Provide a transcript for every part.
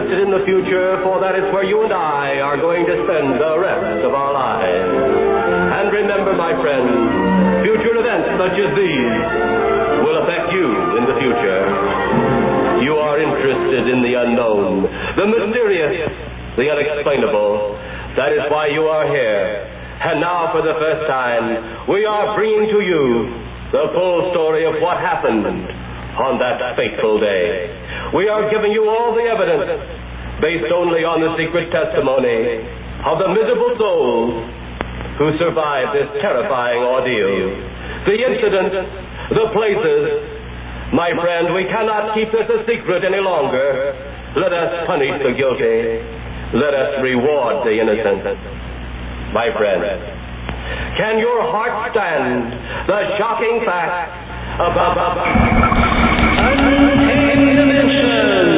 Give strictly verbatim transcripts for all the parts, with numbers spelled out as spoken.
interested in the future, for that is where you and I are going to spend the rest of our lives. And remember, my friends, future events such as these will affect you in the future. You are interested in the unknown, the mysterious, the unexplainable. That is why you are here. And now, for the first time, we are bringing to you the full story of what happened on that fateful day. We are giving you all the evidence based only on the secret testimony of the miserable souls who survived this terrifying ordeal. The incidents, the places. My friend, we cannot keep this a secret any longer. Let us punish the guilty. Let us reward the innocent. My friend, can your heart stand the shocking fact about untamed dimensions?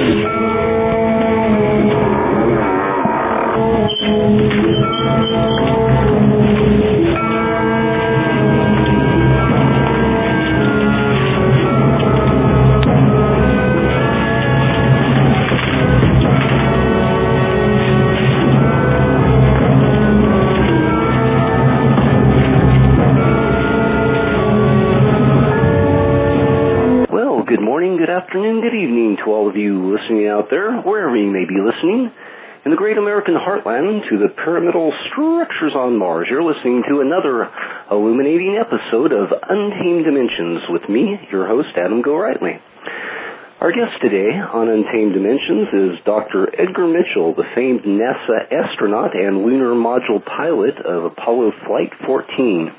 Good afternoon, good evening to all of you listening out there, wherever you may be listening. In the great American heartland, to the pyramidal structures on Mars, you're listening to another illuminating episode of Untamed Dimensions with me, your host, Adam Gorightly. Our guest today on Untamed Dimensions is Doctor Edgar Mitchell, the famed NASA astronaut and lunar module pilot of Apollo Flight fourteen.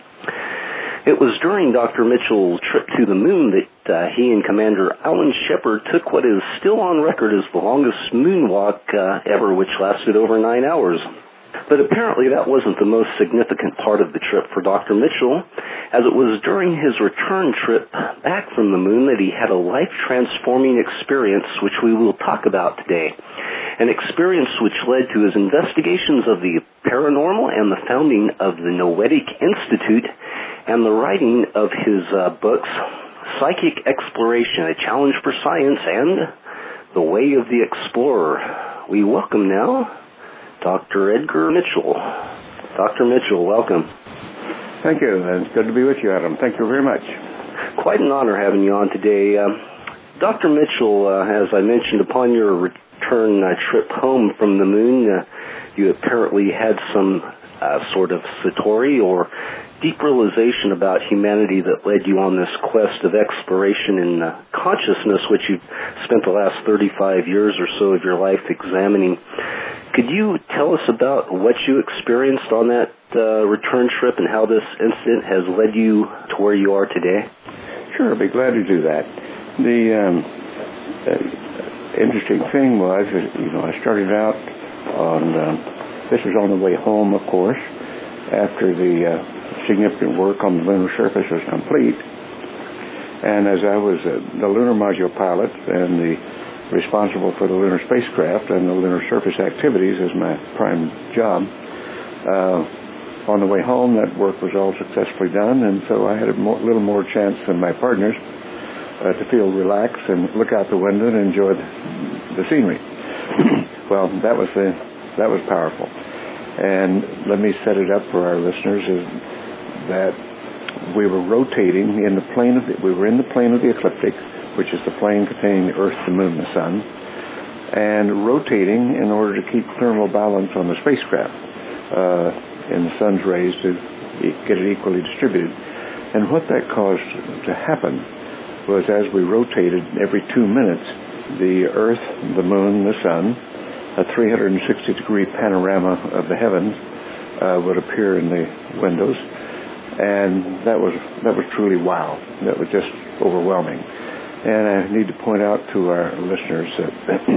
It was during Doctor Mitchell's trip to the moon that uh, he and Commander Alan Shepard took what is still on record as the longest moonwalk uh, ever, which lasted over nine hours. But apparently that wasn't the most significant part of the trip for Doctor Mitchell, as it was during his return trip back from the moon that he had a life-transforming experience, which we will talk about today. An experience which led to his investigations of the paranormal and the founding of the Noetic Institute and the writing of his uh, books, Psychic Exploration, A Challenge for Science, and The Way of the Explorer. We welcome now Doctor Edgar Mitchell. Doctor Mitchell, welcome. Thank you. It's good to be with you, Adam. Thank you very much. Quite an honor having you on today. Uh, Doctor Mitchell, uh, as I mentioned, upon your return uh, trip home from the moon, uh, you apparently had some uh, sort of satori or deep realization about humanity that led you on this quest of exploration in uh, consciousness, which you've spent the last thirty-five years or so of your life examining. Could you tell us about what you experienced on that uh, return trip and how this incident has led you to where you are today? Sure, I'd be glad to do that. The um, uh, interesting thing was, you know, I started out on, uh, this was on the way home, of course, after the uh, significant work on the lunar surface was complete. And as I was uh, the lunar module pilot and the responsible for the lunar spacecraft and the lunar surface activities as my prime job, uh, on the way home that work was all successfully done, and so I had a more, little more chance than my partners uh, to feel relaxed and look out the window and enjoy the, the scenery. Well, that was the, that was powerful. And let me set it up for our listeners is that we were rotating in the plane of the, we were in the plane of the ecliptic, which is the plane containing the Earth, the Moon, the Sun, and rotating in order to keep thermal balance on the spacecraft uh, in the Sun's rays to get it equally distributed. And what that caused to happen was as we rotated every two minutes, the Earth, the Moon, the Sun, a three hundred sixty degree panorama of the heavens uh, would appear in the windows, and that was that was truly wow. That was just overwhelming. And I need to point out to our listeners that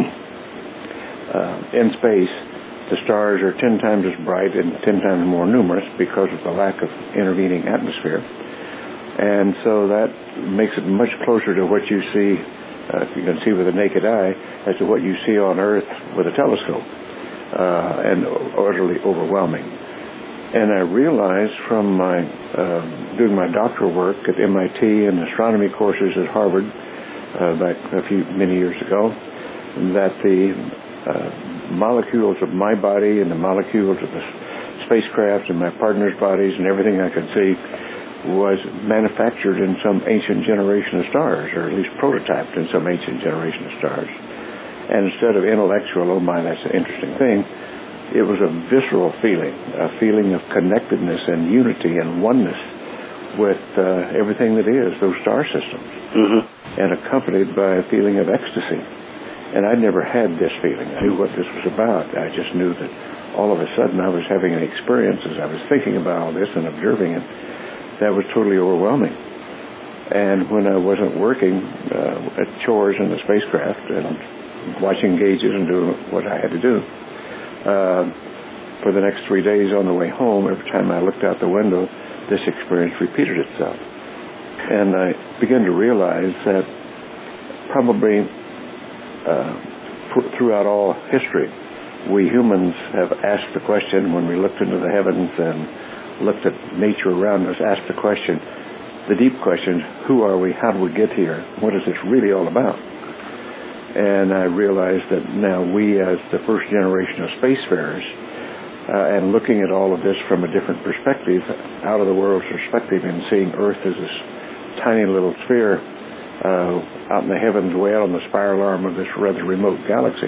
uh, in space, the stars are ten times as bright and ten times more numerous because of the lack of intervening atmosphere, and so that makes it much closer to what you see. Uh, you can see with the naked eye as to what you see on Earth with a telescope, uh, and utterly overwhelming. And I realized from my uh, doing my doctoral work at M I T and astronomy courses at Harvard uh, back a few many years ago that the uh, molecules of my body and the molecules of the spacecraft and my partner's bodies and everything I could see was manufactured in some ancient generation of stars, or at least prototyped in some ancient generation of stars. And instead of intellectual, oh my, that's an interesting thing, it was a visceral feeling, a feeling of connectedness and unity and oneness with uh, everything that is, those star systems, mm-hmm. and accompanied by a feeling of ecstasy. And I'd never had this feeling. I knew what this was about. I just knew that all of a sudden I was having an experience as I was thinking about all this and observing it. That was totally overwhelming. And when I wasn't working uh, at chores in the spacecraft and watching gauges and doing what I had to do, uh, for the next three days on the way home, every time I looked out the window, this experience repeated itself. And I began to realize that probably uh, throughout all history, we humans have asked the question when we looked into the heavens and looked at nature around us, asked the question, the deep question, who are we, how do we get here, what is this really all about? And I realized that now we, as the first generation of spacefarers, uh, and looking at all of this from a different perspective, out of the world's perspective, and seeing Earth as this tiny little sphere uh, out in the heavens, way out on the spiral arm of this rather remote galaxy,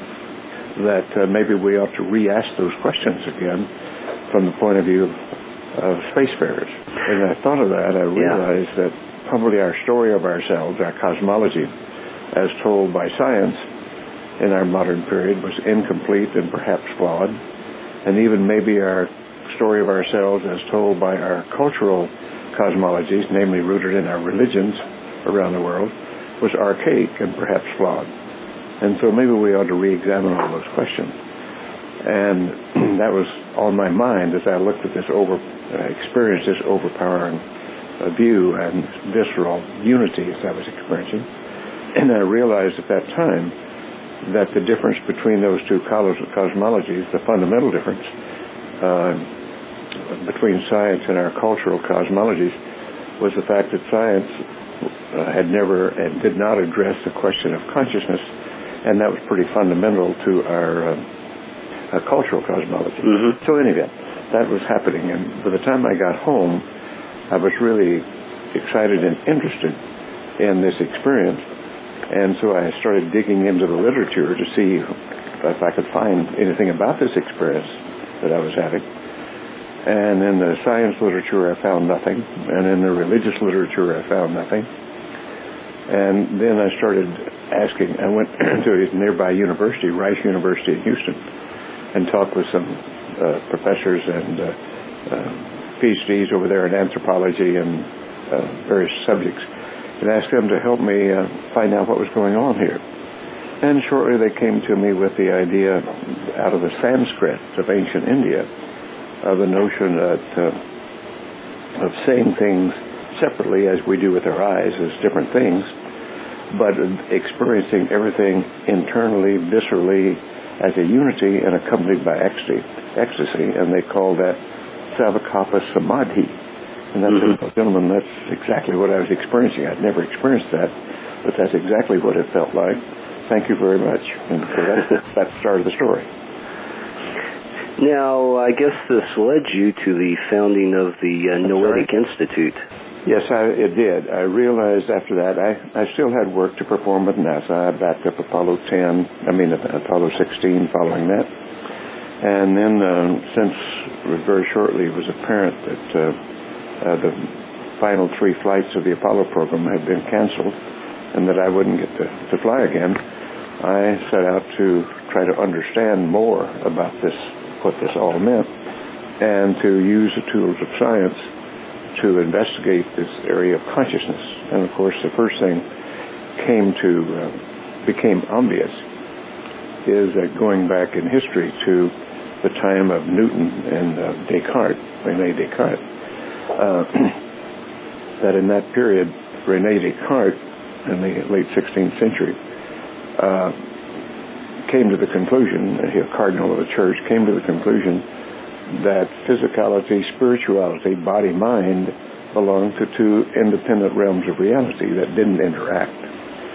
that uh, maybe we ought to re-ask those questions again from the point of view of, of spacefarers. And I thought of that, I realized yeah. that probably our story of ourselves, our cosmology, as told by science in our modern period, was incomplete and perhaps flawed. And even maybe our story of ourselves as told by our cultural cosmologies, namely rooted in our religions around the world, was archaic and perhaps flawed. And so maybe we ought to re-examine all those questions. And that was on my mind as I looked at this over, uh, experienced this overpowering uh, view and visceral unity as I was experiencing. And I realized at that time that the difference between those two cosmologies, the fundamental difference uh, between science and our cultural cosmologies, was the fact that science uh, had never and did not address the question of consciousness, and that was pretty fundamental to our uh, Uh, cultural cosmology. Mm-hmm. So in any event, that was happening, and by the time I got home, I was really excited and interested in this experience, and so I started digging into the literature to see if I could find anything about this experience that I was having. And in the science literature, I found nothing, and in the religious literature, I found nothing. And then I started asking. I went to a nearby university, Rice University in Houston, and talked with some uh, professors and uh, uh, PhDs over there in anthropology and uh, various subjects, and asked them to help me uh, find out what was going on here. And shortly they came to me with the idea out of the Sanskrit of ancient India of the notion that uh, of saying things separately as we do with our eyes as different things, but experiencing everything internally, viscerally, as a unity and accompanied by ecstasy, ecstasy, and they call that Savakapa Samadhi. And that's, mm-hmm. gentlemen, that's exactly what I was experiencing. I'd never experienced that, but that's exactly what it felt like. Thank you very much. And so that's, that started the story. Now, I guess this led you to the founding of the uh, Noetic Institute. Yes, I, it did. I realized after that I, I still had work to perform with NASA. I backed up Apollo ten, I mean Apollo sixteen following that. And then uh, since very shortly it was apparent that uh, uh, the final three flights of the Apollo program had been canceled and that I wouldn't get to, to fly again, I set out to try to understand more about this, what this all meant, and to use the tools of science to investigate this area of consciousness. And of course, the first thing came to uh, became obvious is that going back in history to the time of Newton and uh, Descartes, René Descartes, uh, that in that period, René Descartes, in the late sixteenth century, uh, came to the conclusion, a cardinal of the church, came to the conclusion that physicality, spirituality, body, mind belonged to two independent realms of reality that didn't interact.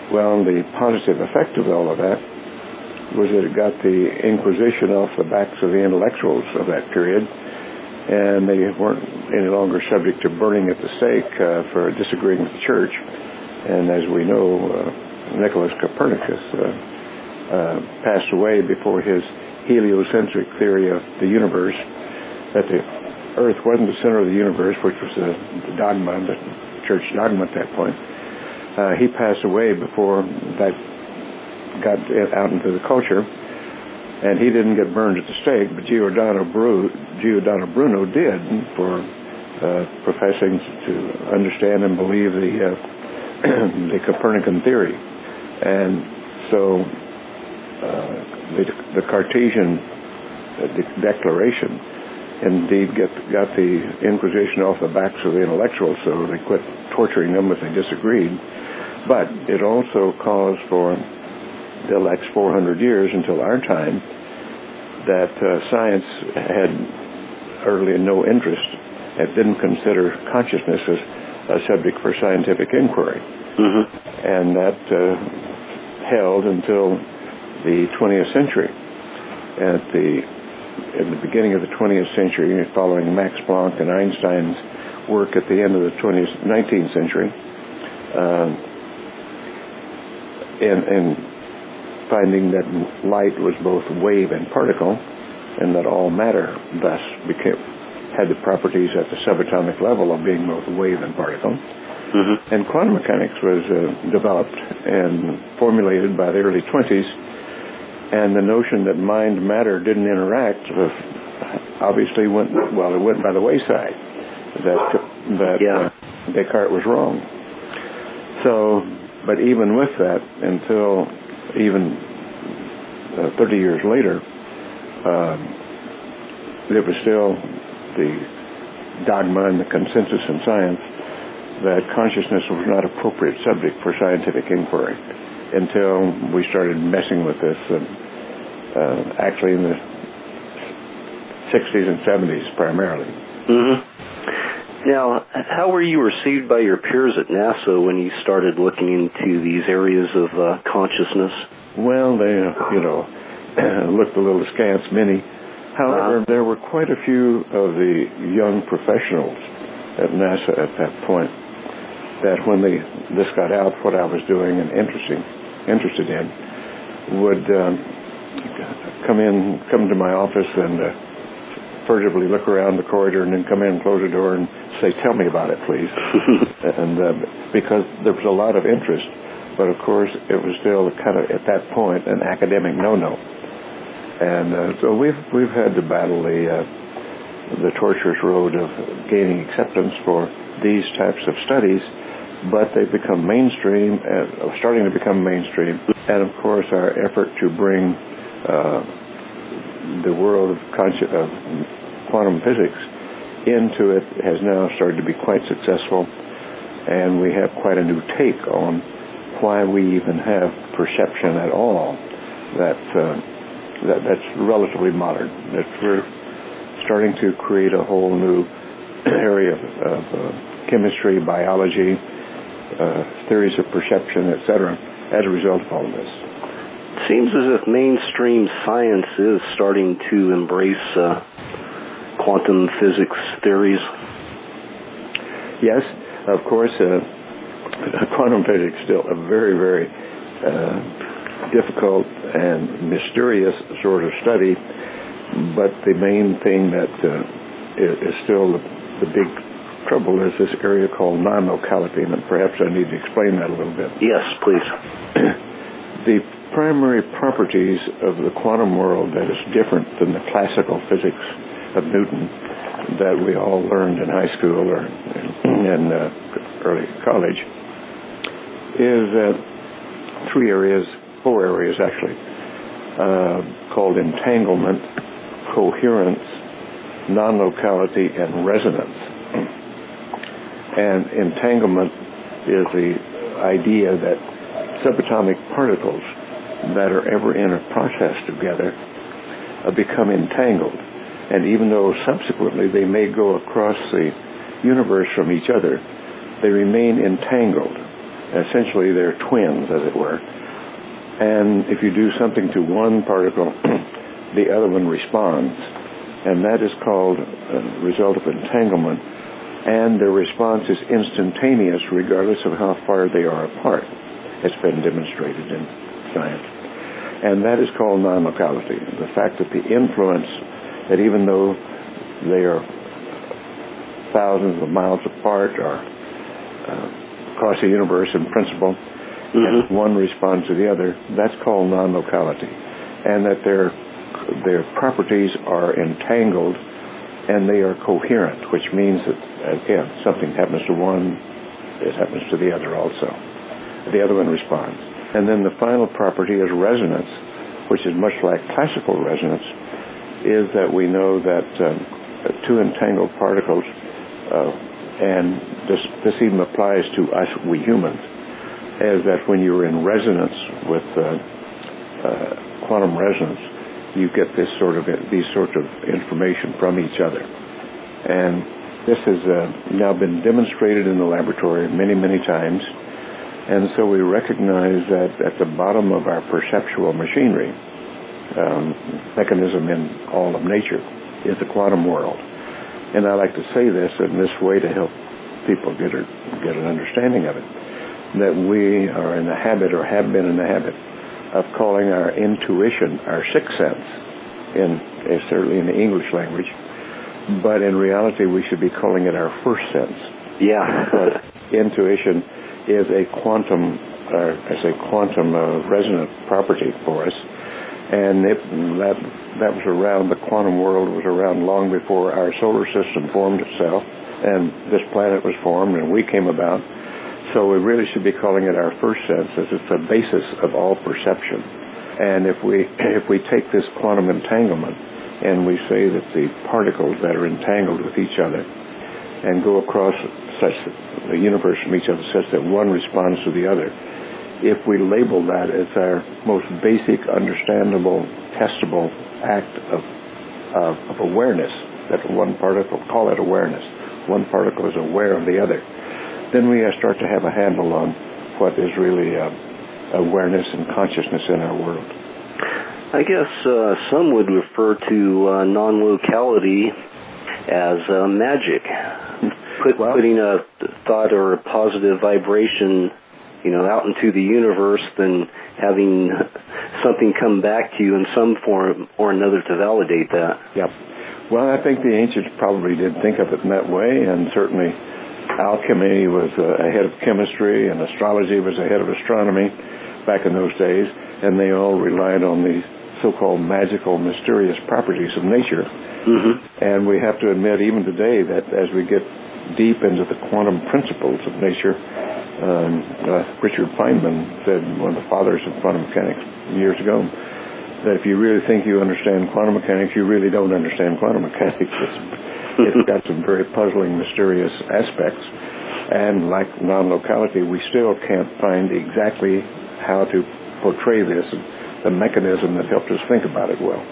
Well, the positive effect of all of that was that it got the Inquisition off the backs of the intellectuals of that period, and they weren't any longer subject to burning at the stake uh, for disagreeing with the church. And as we know, uh, Nicholas Copernicus uh, uh, passed away before his heliocentric theory of the universe, that the Earth wasn't the center of the universe, which was the dogma, the church dogma at that point. Uh, he passed away before that got out into the culture, and he didn't get burned at the stake, but Giordano, Bru- Giordano Bruno did for uh, professing to understand and believe the uh, the Copernican theory. And so uh, the, the Cartesian de- declaration indeed get, got the Inquisition off the backs of the intellectuals, so they quit torturing them if they disagreed. But it also caused for the next four hundred years until our time that uh, science had early no interest and didn't consider consciousness as a subject for scientific inquiry. Mm-hmm. And that uh, held until the twentieth century. At the in the beginning of the twentieth century, following Max Planck and Einstein's work at the end of the twentieth, nineteenth century, uh, in, in finding that light was both wave and particle, and that all matter thus became, had the properties at the subatomic level of being both wave and particle. Mm-hmm. And quantum mechanics was uh, developed and formulated by the early twenties, and the notion that mind and matter didn't interact uh, obviously went, well, it went by the wayside. That, that yeah. uh, Descartes was wrong. So, but even with that, until even uh, thirty years later, um, there was still the dogma and the consensus in science that consciousness was not an appropriate subject for scientific inquiry until we started messing with this, and uh, actually in the sixties and seventies primarily. Mm-hmm. Now, how were you received by your peers at NASA when you started looking into these areas of uh, consciousness? Well, they, you know, looked a little askance, many. However, uh, there were quite a few of the young professionals at NASA at that point that when they this got out, what I was doing and interesting, interested in, would um, come in, come to my office and uh, furtively look around the corridor and then come in and close the door and say, "Tell me about it, please." and uh, because there was a lot of interest, but of course it was still kind of at that point an academic no-no, and uh, so we've we've had to battle the uh, the torturous road of gaining acceptance for these types of studies, but they've become mainstream, uh, starting to become mainstream, and of course our effort to bring uh, the world of, consci- of quantum physics into it has now started to be quite successful, and we have quite a new take on why we even have perception at all. That, uh, that that's relatively modern. That we're starting to create a whole new area of, of uh, chemistry, biology, uh, theories of perception, et cetera, as a result of all of this. It seems as if mainstream science is starting to embrace uh, quantum physics theories. Yes, of course, uh, quantum physics is still a very, very uh, difficult and mysterious sort of study, but the main thing that uh, is, is still the, the big trouble is this area called non-locality, and perhaps I need to explain that a little bit. Yes, please. The primary properties of the quantum world that is different than the classical physics of Newton that we all learned in high school or in uh, early college is uh, three areas, four areas actually, uh, called entanglement, coherence, non-locality, and resonance. And entanglement is the idea that subatomic particles that are ever in a process together uh, become entangled. And even though subsequently they may go across the universe from each other, they remain entangled. essentially they're twins, as it were. And if you do something to one particle, the other one responds. And that is called a result of entanglement. And their response is instantaneous regardless of how far they are apart. It's been demonstrated in science. And that is called non-locality. The fact that the influence, that even though they are thousands of miles apart or uh, across the universe in principle, mm-hmm. and one responds to the other, that's called non-locality. And that their their properties are entangled and they are coherent, which means that, again, something happens to one, it happens to the other also. The other one responds. And then the final property is resonance, which is much like classical resonance, is that we know that um, two entangled particles, uh, and this, this even applies to us, we humans, is that when you're in resonance with uh, uh, quantum resonance, you get this sort of these sorts of information from each other. And this has uh, now been demonstrated in the laboratory many, many times. And so we recognize that at the bottom of our perceptual machinery, um, mechanism in all of nature, is the quantum world. And I like to say this in this way to help people get, a, get an understanding of it, that we are in the habit, or have been in the habit, of calling our intuition our sixth sense, in uh, certainly in the English language, but in reality we should be calling it our first sense. Yeah. Because intuition is a quantum, uh, as a quantum uh, resonant property for us, and it, that that was around. The quantum world was around long before our solar system formed itself, and this planet was formed, and we came about. So we really should be calling it our first sense, as it's the basis of all perception. And if we if we take this quantum entanglement and we say that the particles that are entangled with each other and go across such the universe from each other such that one responds to the other, if we label that as our most basic, understandable, testable act of of, of awareness, that one particle, call it awareness, one particle is aware of the other, then we start to have a handle on what is really uh, awareness and consciousness in our world. I guess uh, some would refer to uh, non-locality as uh, magic. Put, well, putting a thought or a positive vibration, you know, out into the universe, then having something come back to you in some form or another to validate that. Yep. Well, I think the ancients probably did think of it in that way, and certainly alchemy was uh, ahead of chemistry, and astrology was ahead of astronomy back in those days, and they all relied on the so-called magical, mysterious properties of nature. Mm-hmm. And we have to admit, even today, that as we get deep into the quantum principles of nature, um, uh, Richard Feynman said, one of the fathers of quantum mechanics years ago, that if you really think you understand quantum mechanics, you really don't understand quantum mechanics. It's got some very puzzling, mysterious aspects. And like non-locality, we still can't find exactly how to portray this, the mechanism that helps us think about it well.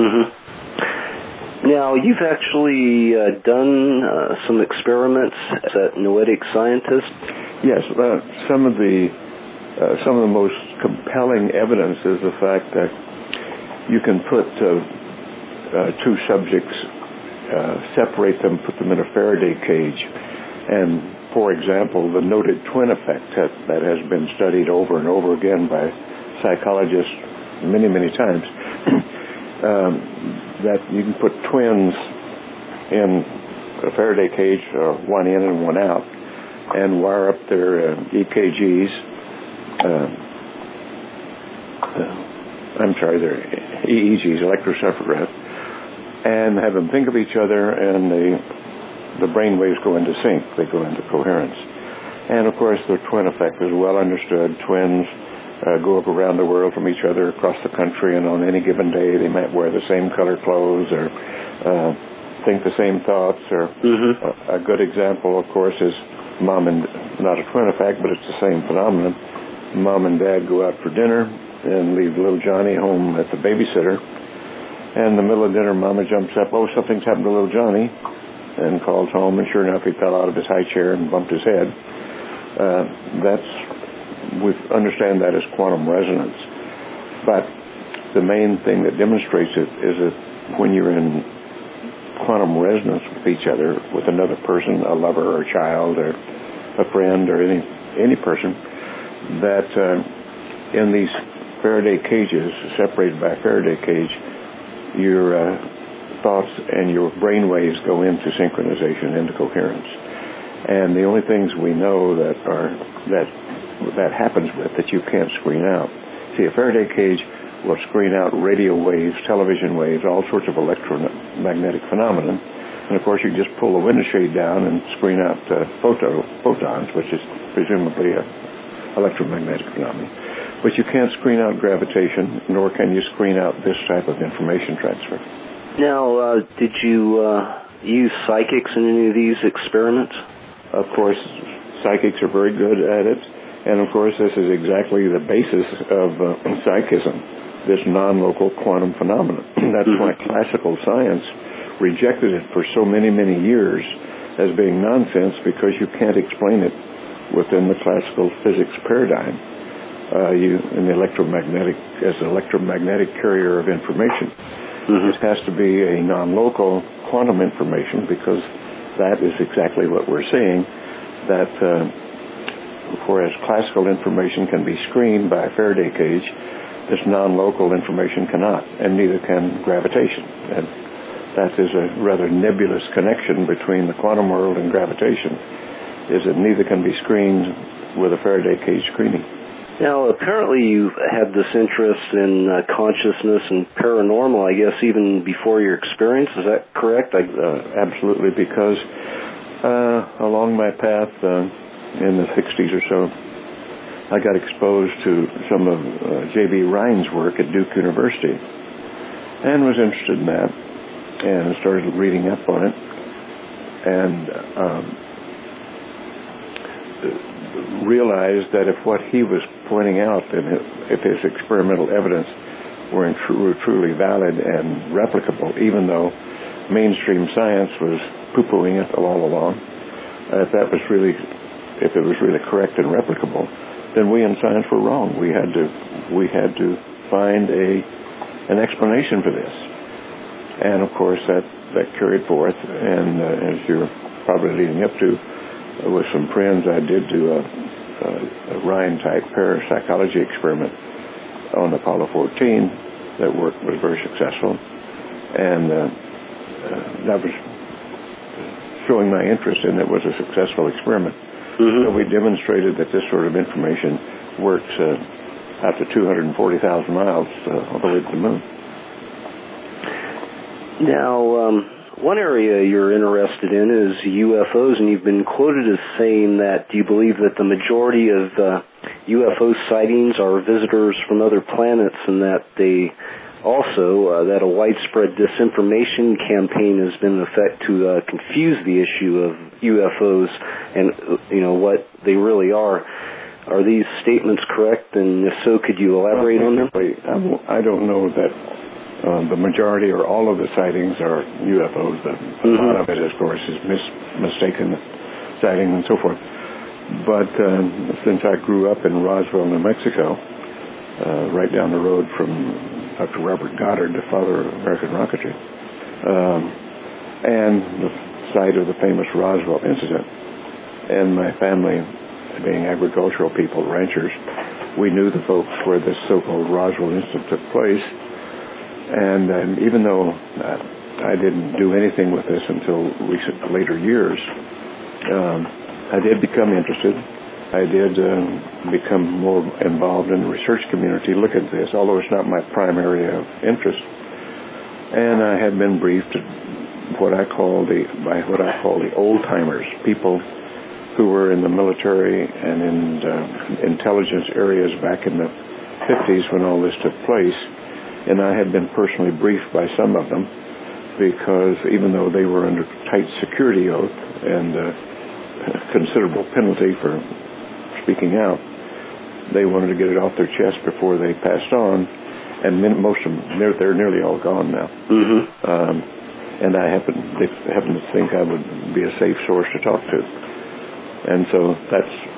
Mm-hmm. Now, you've actually uh, done uh, some experiments as a noetic scientist? Yes. Uh, some of the uh, some of the most compelling evidence is the fact that you can put uh, uh, two subjects, Uh, separate them, put them in a Faraday cage. And, for example, the noted twin effect that, that has been studied over and over again by psychologists many, many times, um, that you can put twins in a Faraday cage, uh, one in and one out, and wire up their uh, E K Gs, uh, uh, I'm sorry, their E E Gs, electroencephalograph, and have them think of each other, and the the brain waves go into sync. They go into coherence. And, of course, the twin effect is well understood. Twins uh, go up around the world from each other across the country, and on any given day they might wear the same color clothes or uh, think the same thoughts. Or mm-hmm. a, a good example, of course, is mom and, not a twin effect, but it's the same phenomenon. Mom and dad go out for dinner and leave little Johnny home at the babysitter. And in the middle of dinner, Mama jumps up, oh, something's happened to little Johnny, and calls home, and sure enough, he fell out of his high chair and bumped his head. Uh, that's we understand that as quantum resonance. But the main thing that demonstrates it is that when you're in quantum resonance with each other, with another person, a lover or a child or a friend or any any person, that uh, in these Faraday cages, separated by a Faraday cage, your uh, thoughts and your brain waves go into synchronization, into coherence. And the only things we know that are that that happens with that you can't screen out. See, a Faraday cage will screen out radio waves, television waves, all sorts of electromagnetic phenomena. And of course, you just pull the window shade down and screen out uh, photo, photons, which is presumably a electromagnetic phenomenon. But you can't screen out gravitation, nor can you screen out this type of information transfer. Now, uh, did you uh, use psychics in any of these experiments? Of course, psychics are very good at it. And of course, this is exactly the basis of uh, psychism, this non-local quantum phenomenon. That's mm-hmm. why classical science rejected it for so many, many years as being nonsense, because you can't explain it within the classical physics paradigm. Uh, you, in the electromagnetic, as an electromagnetic carrier of information. Mm-hmm. It has to be a non-local quantum information, because that is exactly what we're seeing, that uh, whereas classical information can be screened by a Faraday cage, this non-local information cannot, and neither can gravitation. And that is a rather nebulous connection between the quantum world and gravitation, is that neither can be screened with a Faraday cage screening. Now, apparently you had this interest in uh, consciousness and paranormal, I guess, even before your experience. Is that correct? I, uh, absolutely, because uh, along my path uh, in the sixties or so, I got exposed to some of uh, J B Rhine's work at Duke University and was interested in that and started reading up on it. And um, realized that if what he was pointing out, and if his experimental evidence were, in tr- were truly valid and replicable, even though mainstream science was poo-pooing it all along, uh, if that was really, if it was really correct and replicable, then we in science were wrong. We had to, we had to find a an explanation for this, and of course that that carried forth. And uh, as you're probably leading up to, with some friends, I did do a, a, a Rhine-type parapsychology experiment on Apollo fourteen. That work was very successful, and uh, uh, that was showing my interest in it was a successful experiment. Mm-hmm. So we demonstrated that this sort of information works uh, out to two hundred forty thousand miles uh, all the way to the moon. Now, um, one area you're interested in is U F Os, and you've been quoted as saying that you believe that the majority of uh, U F O sightings are visitors from other planets, and that they also, uh, that a widespread disinformation campaign has been in effect to uh, confuse the issue of U F Os and, you know, what they really are. Are these statements correct? And if so, could you elaborate well, on them? I don't know that Uh, the majority or all of the sightings are U F Os. The, mm-hmm. A lot of it, of course, is mis- mistaken sighting and so forth. But uh, since I grew up in Roswell, New Mexico, uh, right down the road from Doctor Robert Goddard, the father of American rocketry, um, and the site of the famous Roswell incident, and my family, being agricultural people, ranchers, we knew the folks where this so-called Roswell incident took place. And um, even though uh, I didn't do anything with this until recent later years, um, I did become interested. I did uh, become more involved in the research community. Look at this, although it's not my prime area of interest. And I had been briefed what I call the by what I call the old timers, people who were in the military and in uh, intelligence areas back in the fifties when all this took place. And I had been personally briefed by some of them, because even though they were under tight security oath and uh, considerable penalty for speaking out, they wanted to get it off their chest before they passed on. And most of them, they're, they're nearly all gone now. Mm-hmm. Um, and I happen, they happen to think I would be a safe source to talk to. And so that's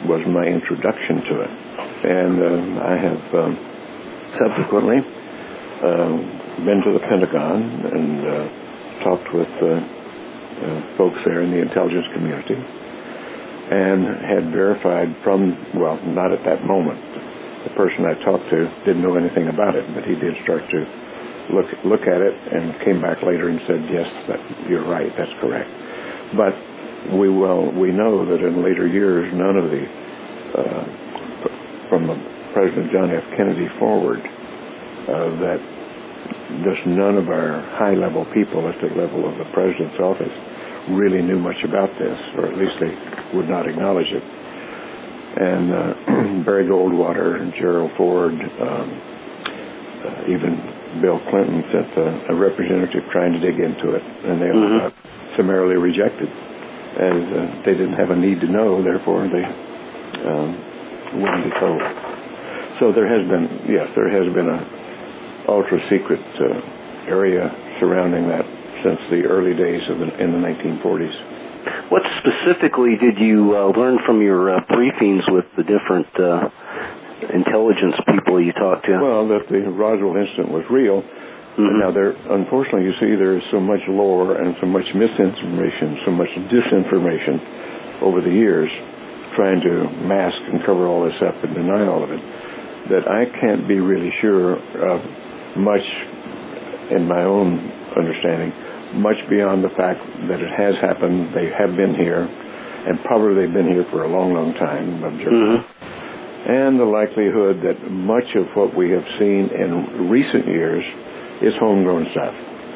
was my introduction to it. And um, I have um, subsequently uh, been to the Pentagon and uh, talked with uh, uh, folks there in the intelligence community, and had verified from, well, not at that moment. The person I talked to didn't know anything about it, but he did start to look look at it and came back later and said, yes, that, you're right, that's correct. But we well we know that in later years, none of the, uh, from President John F. Kennedy forward, uh, that just none of our high-level people at the level of the president's office really knew much about this, or at least they would not acknowledge it. And uh, Barry Goldwater and Gerald Ford, um, uh, even Bill Clinton sent a, a representative trying to dig into it, and they all got mm-hmm. summarily rejected, as uh, they didn't have a need to know, therefore they um, wouldn't be told. So there has been, yes, there has been a ultra-secret uh, area surrounding that since the early days of the, in the nineteen forties. What specifically did you uh, learn from your uh, briefings with the different uh, intelligence people you talked to? Well, that the Roswell incident was real. Mm-hmm. Now, there, unfortunately, you see, there is so much lore and so much misinformation, so much disinformation over the years, trying to mask and cover all this up and deny all of it, that I can't be really sure of much, in my own understanding, much beyond the fact that it has happened, they have been here, and probably they've been here for a long, long time, observing, mm-hmm. and the likelihood that much of what we have seen in recent years is homegrown stuff,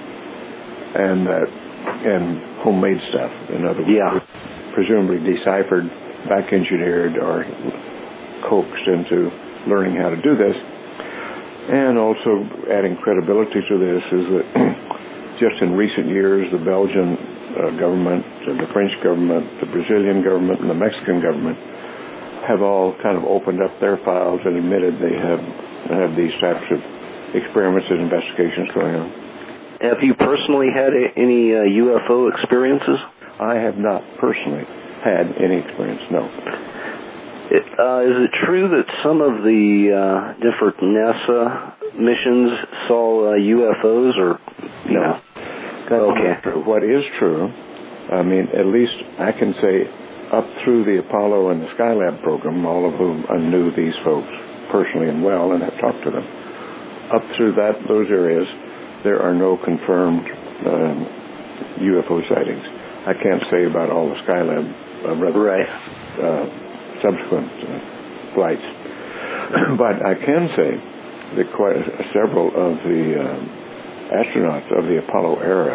and that and homemade stuff. In other words, yeah. presumably deciphered, back engineered, or coaxed into learning how to do this. And also adding credibility to this is that just in recent years, the Belgian uh, government, the French government, the Brazilian government, and the Mexican government have all kind of opened up their files and admitted they have have these types of experiments and investigations going on. Have you personally had any uh, U F O experiences? I have not personally had any experience, no. It, uh, is it true that some of the uh, different NASA missions saw uh, U F Os, or no? no? That's okay. not true. What is true, I mean, at least I can say up through the Apollo and the Skylab program, all of whom I knew these folks personally and well and have talked to them, up through that those areas, there are no confirmed um, U F O sightings. I can't say about all the Skylab uh, rather, right. uh, subsequent uh, flights, but I can say that quite several of the um, astronauts of the Apollo era,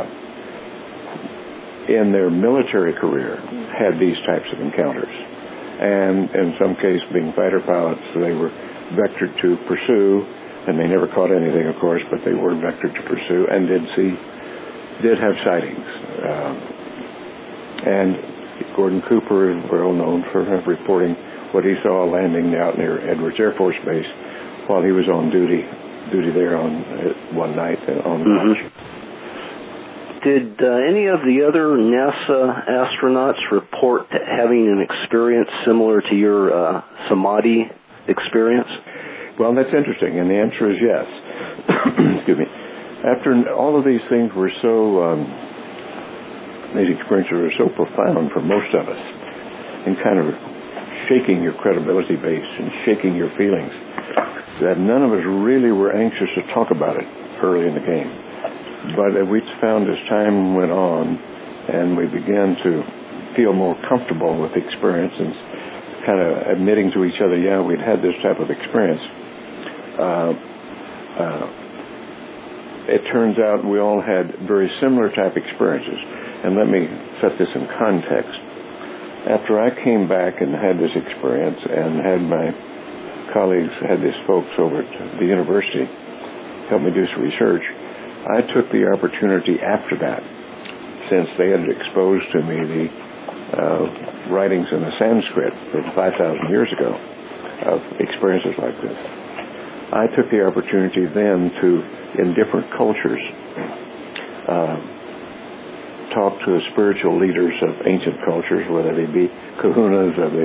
in their military career, had these types of encounters, and in some case, being fighter pilots, they were vectored to pursue, and they never caught anything, of course, but they were vectored to pursue and did see, did have sightings. Um, and Gordon Cooper is well known for reporting what he saw landing out near Edwards Air Force Base while he was on duty, duty there on uh, one night on the mm-hmm. watch. Did uh, any of the other NASA astronauts report having an experience similar to your uh, Samadhi experience? Well, that's interesting, and the answer is yes. Excuse me. After all of these things were so, um, these experiences were so profound for most of us, and kind of shaking your credibility base and shaking your feelings, that none of us really were anxious to talk about it early in the game. But we found as time went on, and we began to feel more comfortable with the experience and kind of admitting to each other, yeah, we'd had this type of experience. Uh, uh, it turns out we all had very similar type experiences. And let me set this in context. After I came back and had this experience and had my colleagues, had these folks over at the university help me do some research, I took the opportunity after that, since they had exposed to me the uh, writings in the Sanskrit from five thousand years ago of experiences like this. I took the opportunity then to, in different cultures, uh, talk to the spiritual leaders of ancient cultures, whether they be kahunas of the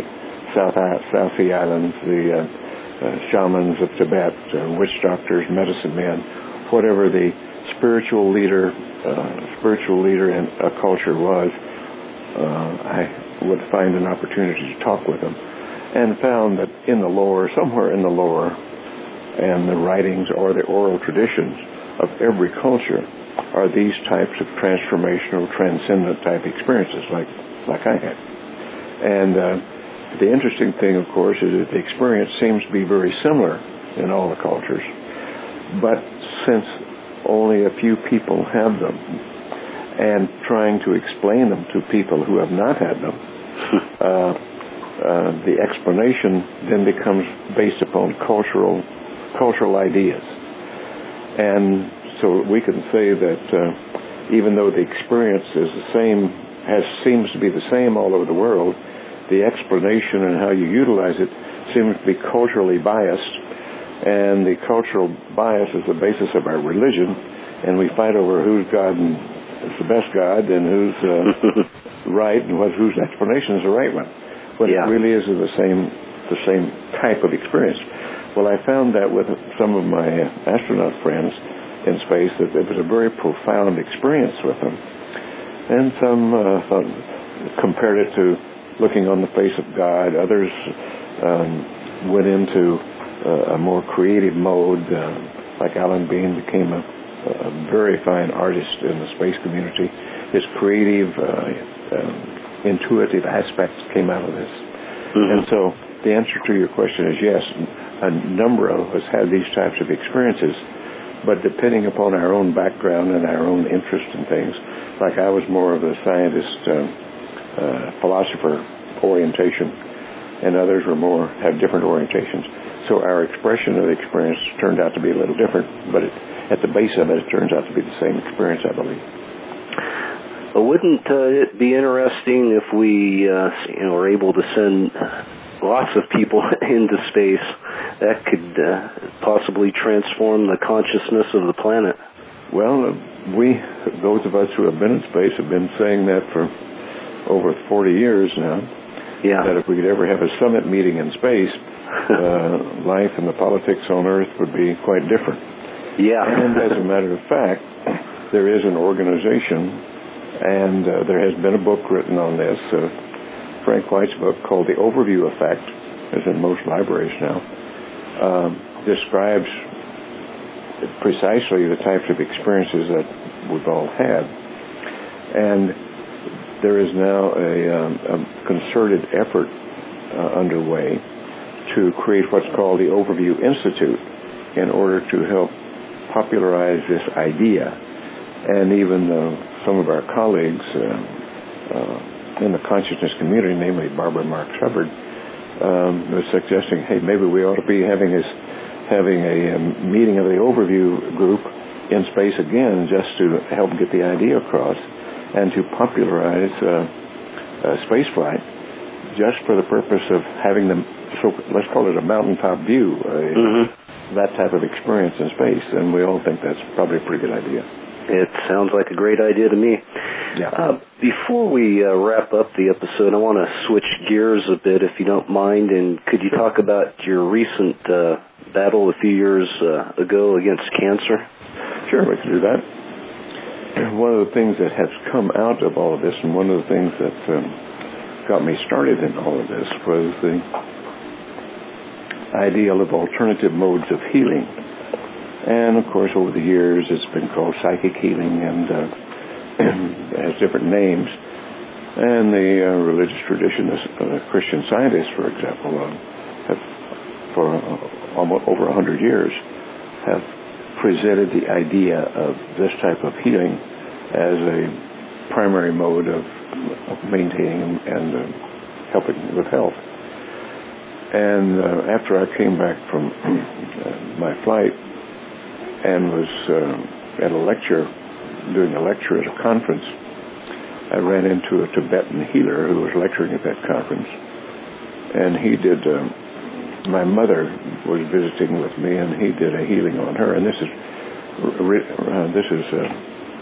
South South Sea Islands, the uh, uh, shamans of Tibet, uh, witch doctors, medicine men, whatever the spiritual leader, uh, spiritual leader in a culture was, uh, I would find an opportunity to talk with them, and found that in the lore, somewhere in the lore, and the writings or the oral traditions of every culture are these types of transformational, transcendent type experiences, like like I had. And uh, the interesting thing, of course, is that the experience seems to be very similar in all the cultures, but since only a few people have them, and trying to explain them to people who have not had them, uh, uh, the explanation then becomes based upon cultural cultural ideas. And so we can say that uh, even though the experience is the same, has seems to be the same all over the world, the explanation and how you utilize it seems to be culturally biased, and the cultural bias is the basis of our religion, and we fight over whose God is the best God and who's uh, right, and what, whose explanation is the right one. But yeah. It really is the same the same type of experience. Well, I found that with some of my astronaut friends in space, that it was a very profound experience with them. And some uh, thought, compared it to looking on the face of God. Others um, went into uh, a more creative mode, uh, like Alan Bean became a, a very fine artist in the space community. His creative, uh, um, intuitive aspects came out of this. Mm-hmm. And so the answer to your question is yes. A number of us had these types of experiences, but depending upon our own background and our own interest in things, like I was more of a scientist, uh, uh, philosopher orientation, and others were more, have different orientations. So our expression of the experience turned out to be a little different, but it, at the base of it, it turns out to be the same experience, I believe. Well, wouldn't uh, it be interesting if we uh, you know, were able to send lots of people into space? That could uh, possibly transform the consciousness of the planet. Well, uh, we, those of us who have been in space, have been saying that for over forty years now. Yeah. That if we could ever have a summit meeting in space, uh, life and the politics on Earth would be quite different. Yeah. And as a matter of fact, there is an organization, and uh, there has been a book written on this, uh, Frank White's book called The Overview Effect, is in most libraries now, um, describes precisely the types of experiences that we've all had. And there is now a, um, a concerted effort uh, underway to create what's called the Overview Institute in order to help popularize this idea. And even uh, some of our colleagues uh, uh, in the consciousness community, namely Barbara Marx Hubbard, um, was suggesting, hey, maybe we ought to be having this, having a um, meeting of the Overview group in space again, just to help get the idea across and to popularize uh, uh, spaceflight, just for the purpose of having them, so let's call it a mountaintop view, uh, mm-hmm. that type of experience in space. And we all think that's probably a pretty good idea. It sounds like a great idea to me. Yeah. Uh, before we uh, wrap up the episode, I want to switch gears a bit, if you don't mind, and could you talk about your recent uh, battle a few years uh, ago against cancer? Sure, we can do that. One of the things that has come out of all of this, and one of the things that um, got me started in all of this, was the ideal of alternative modes of healing. And, of course, over the years, it's been called psychic healing, and uh, it has different names. And the uh, religious tradition, uh, Christian Scientists, for example, uh, have, for uh, almost over one hundred years, have presented the idea of this type of healing as a primary mode of, of maintaining and uh, helping with health. And uh, after I came back from uh, my flight and was uh, at a lecture, doing a lecture at a conference, I ran into a Tibetan healer who was lecturing at that conference. And he did... Uh, my mother was visiting with me, and he did a healing on her. And this is uh, this is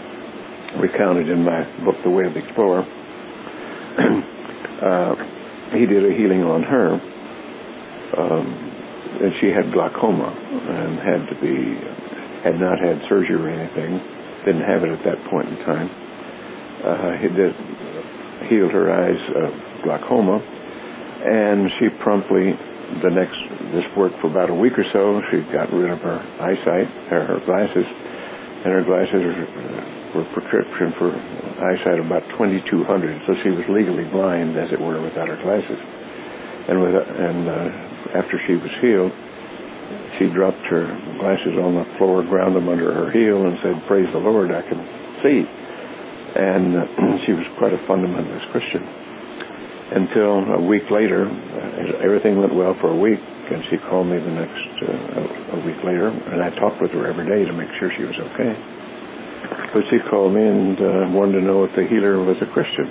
uh, recounted in my book, The Way of the Explorer. uh, he did a healing on her, um, and she had glaucoma and had to be, had not had surgery or anything, didn't have it at that point in time. Uh, he did, healed her eyes of glaucoma, and she promptly, the next, this worked for about a week or so. She got rid of her eyesight, or her glasses, and her glasses were prescription for eyesight of about twenty-two hundred, so she was legally blind, as it were, without her glasses. And with and uh, after she was healed, she dropped her glasses on the floor, ground them under her heel, and said, "Praise the Lord, I can see." And uh, she was quite a fundamentalist Christian. Until a week later, uh, everything went well for a week, and she called me the next uh, a week later, and I talked with her every day to make sure she was okay. But she called me and uh, wanted to know if the healer was a Christian.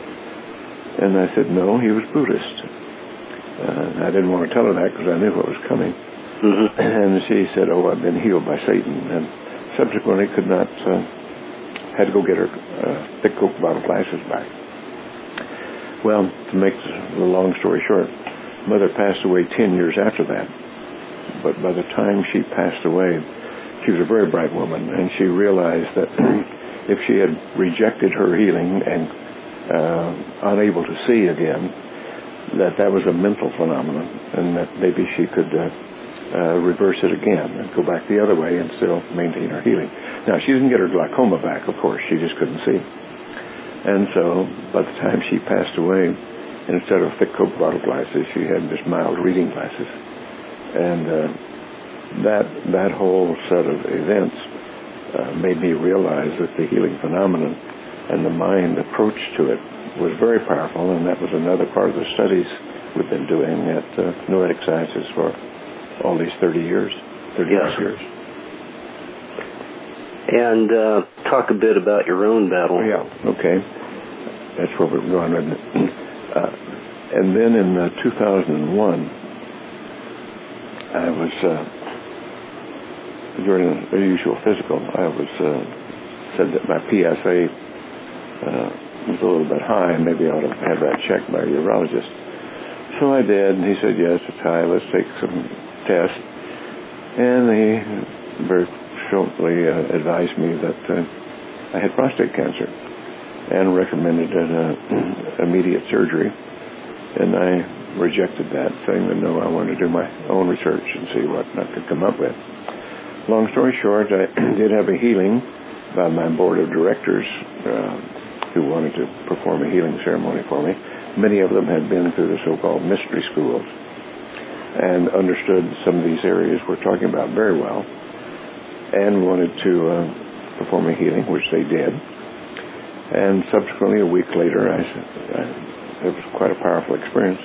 And I said, no, he was Buddhist. Uh, I didn't want to tell her that because I knew what was coming. Mm-hmm. And she said, oh, I've been healed by Satan. And subsequently could not, uh, had to go get her uh, thick Coke bottle glasses back. Well, to make the long story short, Mother passed away ten years after that. But by the time she passed away, she was a very bright woman, and she realized that if she had rejected her healing and uh, unable to see again, that that was a mental phenomenon, and that maybe she could uh, uh, reverse it again and go back the other way and still maintain her healing. Now, she didn't get her glaucoma back, of course. She just couldn't see. And so by the time she passed away, instead of thick Coke bottle glasses, she had just mild reading glasses. And uh, that that whole set of events uh, made me realize that the healing phenomenon and the mind approach to it was very powerful, and that was another part of the studies we've been doing at uh, Noetic Sciences for all these thirty years, thirty-six yes. years. And uh, talk a bit about your own battle. Yeah, okay. That's where we're going with it. Uh, and then in uh, two thousand one, I was, uh, during the usual physical, I was, uh, said that my P S A uh, was a little bit high, and maybe I ought to have that checked by a urologist. So I did, and he said, yes, it's high, let's take some tests. And he very shortly uh, advised me that uh, I had prostate cancer and recommended an uh, immediate surgery. And I rejected that, saying that no, I wanted to do my own research and see what I could come up with. Long story short, I did have a healing by my board of directors uh, who wanted to perform a healing ceremony for me. Many of them had been through the so-called mystery schools and understood some of these areas we're talking about very well, and wanted to uh, perform a healing, which they did. And subsequently, a week later, I, I, it was quite a powerful experience.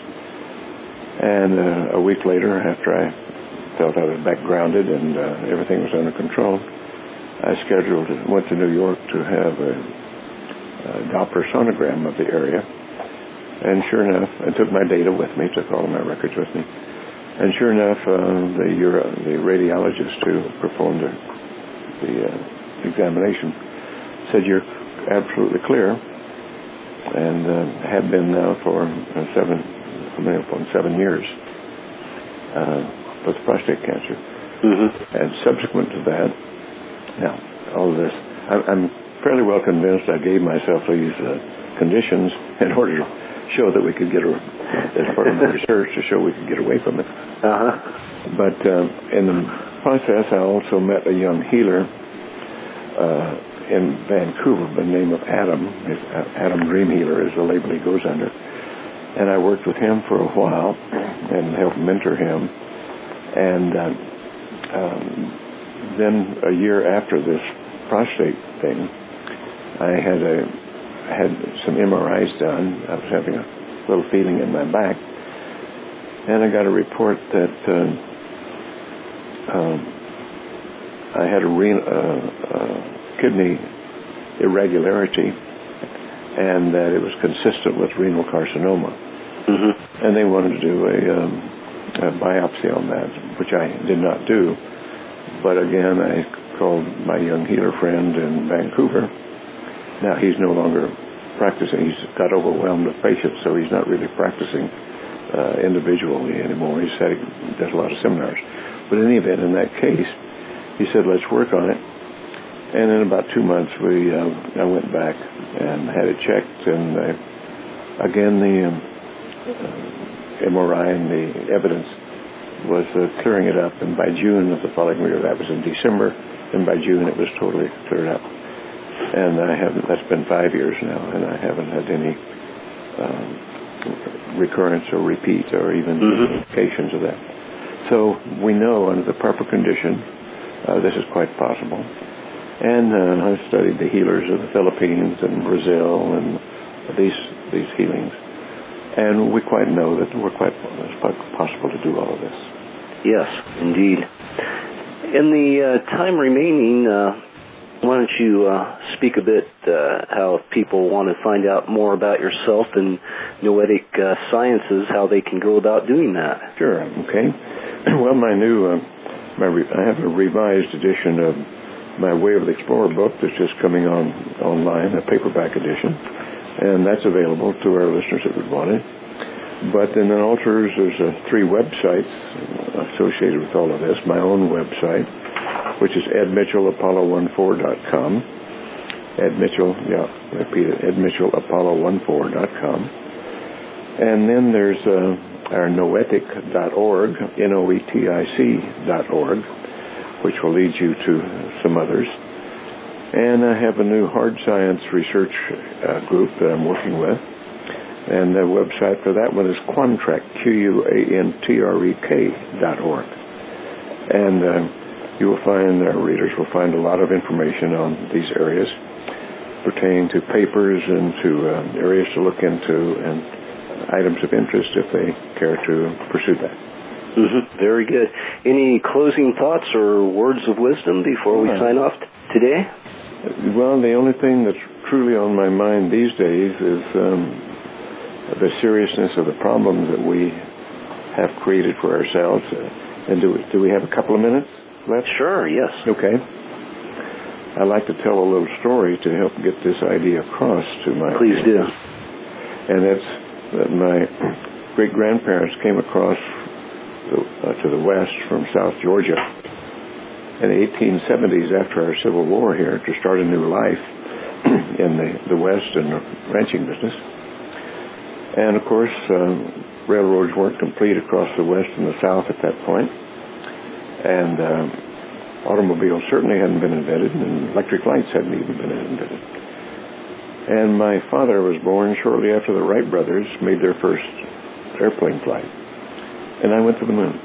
And uh, a week later, after I felt I was back grounded and uh, everything was under control, I scheduled, went to New York to have a, a Doppler sonogram of the area. And sure enough, I took my data with me, took all of my records with me. And sure enough, uh, the, Euro, the radiologist who performed the, the uh, examination said, you're absolutely clear, and uh, have been now for uh, seven, coming up on seven years uh, with prostate cancer. Mm-hmm. And subsequent to that, now, all of this, I, I'm fairly well convinced I gave myself these uh, conditions in order to show that we could get, a, as part of my research, to show we could get away from it. Uh-huh. But uh, in the process, I also met a young healer uh, in Vancouver by the name of Adam. His, uh, Adam Dream Healer is the label he goes under. And I worked with him for a while and helped mentor him. And uh, um, then a year after this prostate thing, I had a had some M R Is done. I was having a little feeling in my back, and I got a report that uh, um, I had a renal, uh, uh, kidney irregularity, and that it was consistent with renal carcinoma. Mm-hmm. And they wanted to do a, um, a biopsy on that, which I did not do. But again, I called my young healer friend in Vancouver. Now, he's no longer practicing. He's got overwhelmed with patients, so he's not really practicing uh, individually anymore. He's had, he does a lot of seminars. But in any event, in that case, he said, let's work on it. And in about two months, we uh, I went back and had it checked, and uh, again, the um, uh, M R I and the evidence was uh, clearing it up, and by June of the following year, that was in December, and by June it was totally cleared up. And I haven't, that's been five years now, and I haven't had any um, recurrence or repeat or even mm-hmm. indications of that. So we know under the proper condition, uh, this is quite possible. And uh, I've studied the healers of the Philippines and Brazil and these these healings. And we quite know that we're quite, it's quite possible to do all of this. Yes, indeed. In the uh, time remaining, uh, why don't you uh, speak a bit uh, how if people want to find out more about yourself and Noetic uh, Sciences, how they can go about doing that? Sure, okay. Well, my new, uh, my re- I have a revised edition of my Way of the Explorer book that's just coming on online, a paperback edition, and that's available to our listeners that would want it. But in the altars, there's uh, three websites associated with all of this. My own website, which is ed mitchell apollo fourteen dot com. Ed Mitchell, yeah, repeat it, ed mitchell apollo fourteen dot com. And then there's uh, our noetic dot org, N O E T I C dot org, which will lead you to some others. And I have a new hard science research uh, group that I'm working with. And the website for that one is Quantrek, Q U A N T R E K dot org. And uh, you will find, our readers will find a lot of information on these areas pertaining to papers and to uh, areas to look into and items of interest if they care to pursue that. Mm-hmm. Very good. Any closing thoughts or words of wisdom before we sign off today? Well, the only thing that's truly on my mind these days is um, the seriousness of the problems that we have created for ourselves. Uh, and do we, do we have a couple of minutes left? Sure, yes. Okay. I'd like to tell a little story to help get this idea across to my... Please do. And it's that my great-grandparents came across the, uh, to the west from South Georgia in the eighteen seventies after our Civil War here to start a new life in the, the west and the ranching business. And, of course, uh, railroads weren't complete across the west and the south at that point. And uh, automobiles certainly hadn't been invented, and electric lights hadn't even been invented. And my father was born shortly after the Wright brothers made their first airplane flight. And I went to the moon.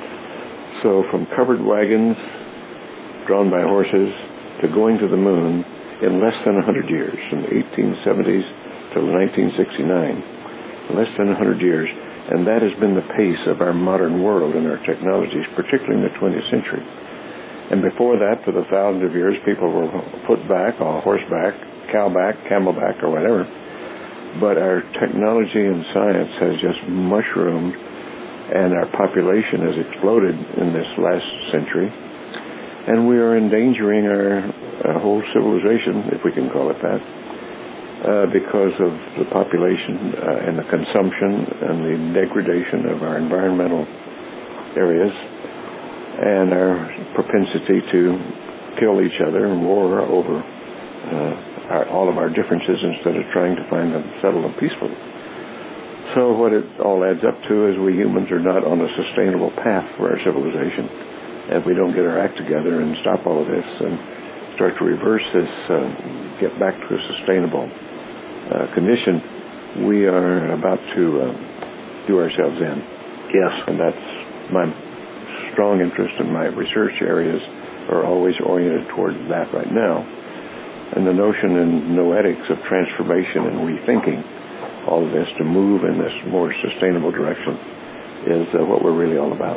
So from covered wagons drawn by horses to going to the moon in less than one hundred years, from the eighteen seventies to nineteen sixty-nine. Less than one hundred years, and that has been the pace of our modern world and our technologies, particularly in the twentieth century. And before that, for the thousands of years, people were footback, or horseback, cowback, camelback, or whatever. But our technology and science has just mushroomed, and our population has exploded in this last century. And we are endangering our, our whole civilization, if we can call it that. Uh, because of the population uh, and the consumption and the degradation of our environmental areas and our propensity to kill each other and war over uh, our, all of our differences instead of trying to find them, settle them peacefully. So what it all adds up to is we humans are not on a sustainable path for our civilization. If we don't get our act together and stop all of this and start to reverse this, uh, get back to a sustainable Uh, condition, we are about to uh, do ourselves in. Yes. And that's my strong interest, and my research areas are always oriented toward that right now. And the notion in noetics of transformation and rethinking all of this to move in this more sustainable direction is uh, what we're really all about.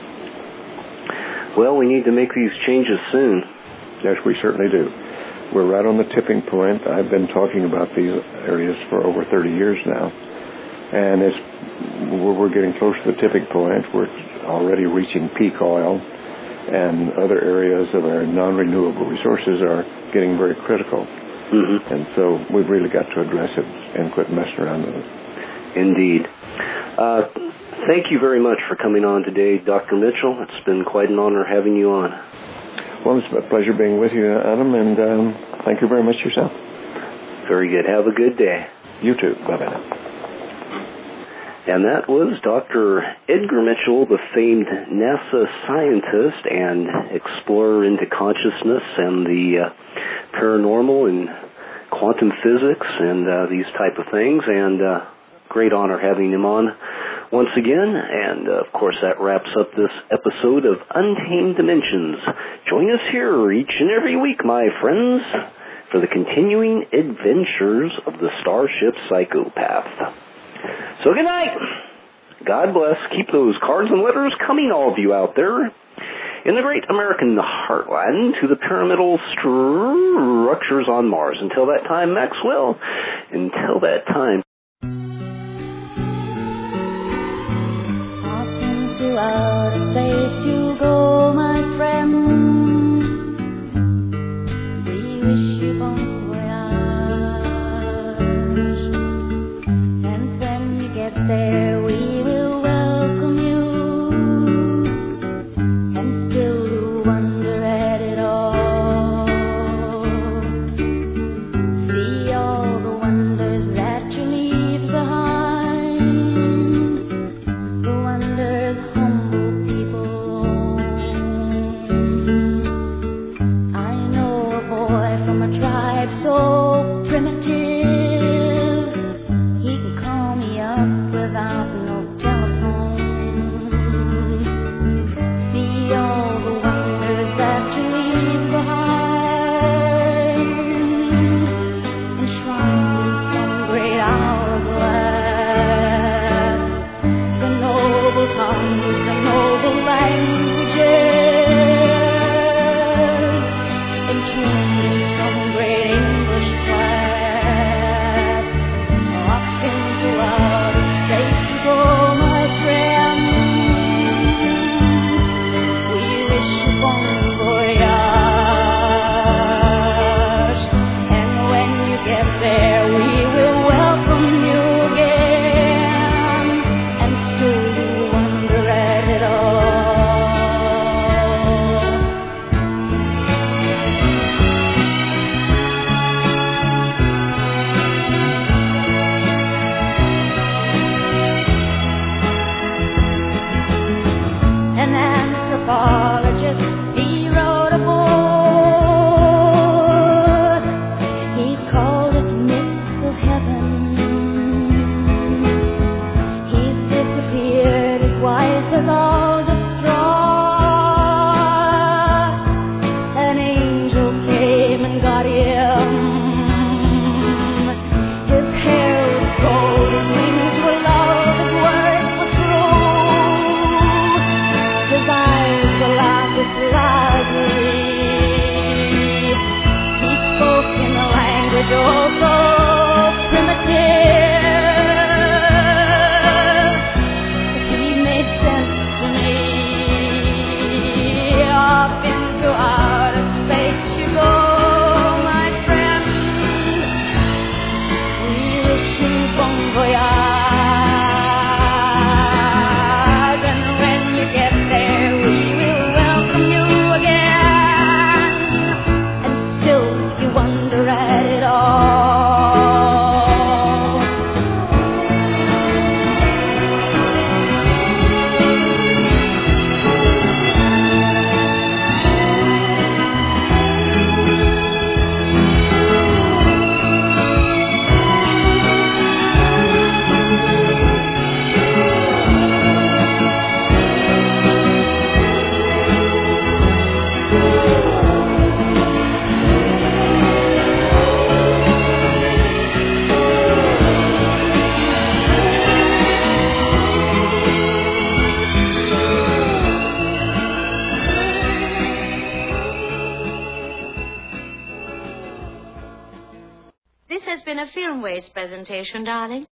Well, we need to make these changes soon. Yes, we certainly do. We're right on the tipping point. I've been talking about these areas for over thirty years now. And it's, we're getting close to the tipping point. We're already reaching peak oil, and other areas of our non-renewable resources are getting very critical. Mm-hmm. And so we've really got to address it and quit messing around with it. Indeed. Uh, thank you very much for coming on today, Doctor Mitchell. It's been quite an honor having you on. Well, it's a pleasure being with you, Adam, and um, thank you very much yourself. Very good. Have a good day. You too. Bye-bye now. And that was Doctor Edgar Mitchell, the famed NASA scientist and explorer into consciousness and the uh, paranormal and quantum physics and uh, these type of things. And uh, great honor having him on once again. And, uh, of course, that wraps up this episode of Untamed Dimensions. Join us here each and every week, my friends, for the continuing adventures of the Starship Psychopath. So good night. God bless. Keep those cards and letters coming, all of you out there. In the great American heartland to the pyramidal structures on Mars. Until that time, Maxwell. Until that time. Off into outer space you go, my friend. We wish you bon voyage. And when you get there, we will welcome you. And still you wonder at it all. See all the wonders that you leave behind. The wonders humble people own. I know a boy from a tribe so primitive. He can call me up without no telephone. See all the wonders that you leave behind, enshrined in some great hourglass. The noble tongues, the noble languages, entombed in some great English class. Off into outer space you go, my friend. We wish you bon voyage. And when you get there, we will welcome you again. And still you wonder at it all. An anthropologist, he wrote a book. He called it Myths of Heaven. He's disappeared, his wife is all distraught. An angel came and got him. His hair was gold, his wings were love, his words were true. His eyes were lapis lazuli. He spoke in a language oh so primitive. He made sense to me. Off into outer space you go, my friend. We wish you bon voyage. And when you get there, we will welcome you again. And still you wonder at it all. This has been a Filmways presentation, darling.